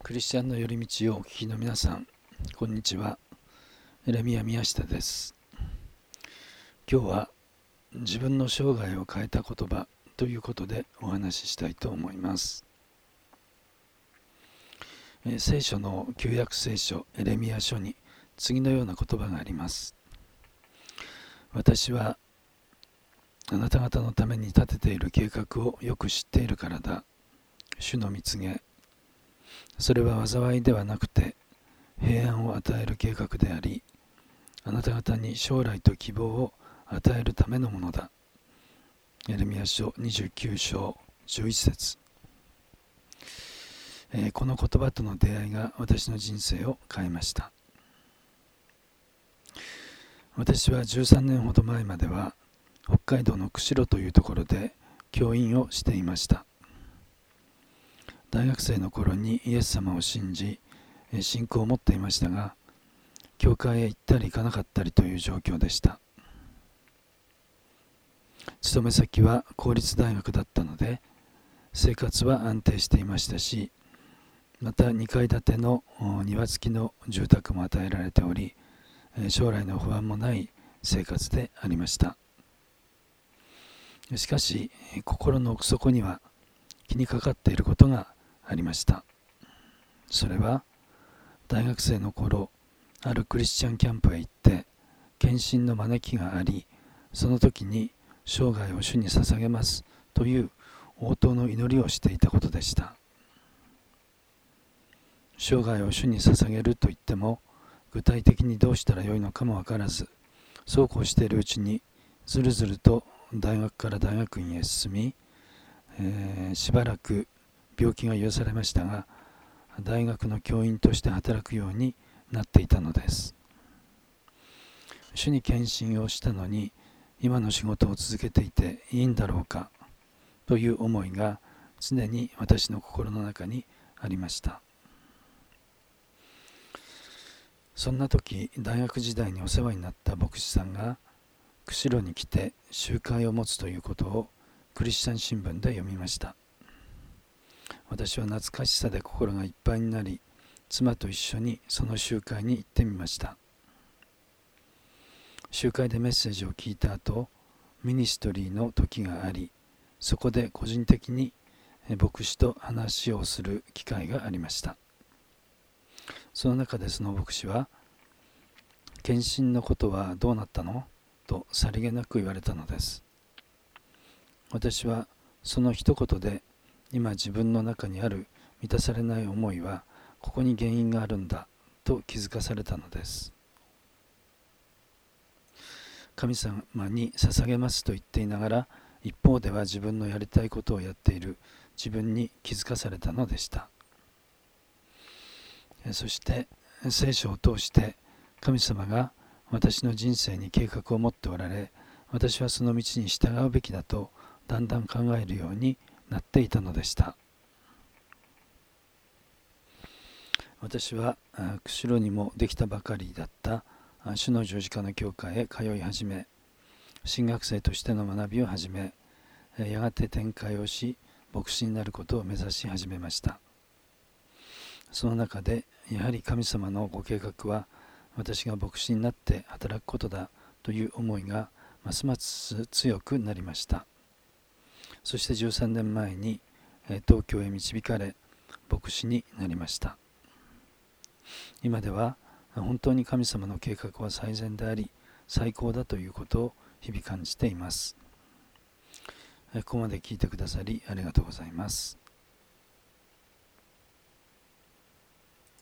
クリスチャンの寄り道をお聞きの皆さん、こんにちは。エレミヤ宮下です。今日は自分の生涯を変えた言葉ということでお話ししたいと思います。聖書の旧約聖書エレミヤ書に次のような言葉があります。私はあなた方のために立てている計画をよく知っているからだ。主の御告げ。それは災いではなくて平安を与える計画であり、あなた方に将来と希望を与えるためのものだ。エレミヤ書29章11節。この言葉との出会いが私の人生を変えました。私は13年ほど前までは北海道の釧路というところで教員をしていました。大学生の頃にイエス様を信じ、信仰を持っていましたが、教会へ行ったり行かなかったりという状況でした。勤め先は公立大学だったので、生活は安定していましたし、また2階建ての庭付きの住宅も与えられており、将来の不安もない生活でありました。しかし、心の奥底には気にかかっていることがありました。それは大学生の頃、あるクリスチャンキャンプへ行って献身の招きがあり、その時に生涯を主に捧げますという応答の祈りをしていたことでした。生涯を主に捧げると言っても、具体的にどうしたらよいのかも分からず、そうこうしているうちにずるずると大学から大学院へ進み、しばらく病気が癒されましたが、大学の教員として働くようになっていたのです。主に献身をしたのに、今の仕事を続けていていいんだろうかという思いが常に私の心の中にありました。そんな時、大学時代にお世話になった牧師さんが釧路に来て集会を持つということをクリスチャン新聞で読みました。私は懐かしさで心がいっぱいになり、妻と一緒にその集会に行ってみました。集会でメッセージを聞いた後、ミニストリーの時があり、そこで個人的に牧師と話をする機会がありました。その中でその牧師は、献身のことはどうなったの？とさりげなく言われたのです。私はその一言で、今自分の中にある満たされない思いはここに原因があるんだと気づかされたのです。神様に捧げますと言っていながら、一方では自分のやりたいことをやっている自分に気づかされたのでした。そして聖書を通して神様が私の人生に計画を持っておられ、私はその道に従うべきだとだんだん考えるようになっていたのでした。私は釧路にもできたばかりだった主の十字架の教会へ通い始め、神学生としての学びを始め、やがて展開をし、牧師になることを目指し始めました。その中でやはり神様のご計画は私が牧師になって働くことだという思いがますます強くなりました。そして13年前に東京へ導かれ、牧師になりました。今では本当に神様の計画は最善であり最高だということを日々感じています。ここまで聞いてくださりありがとうございます。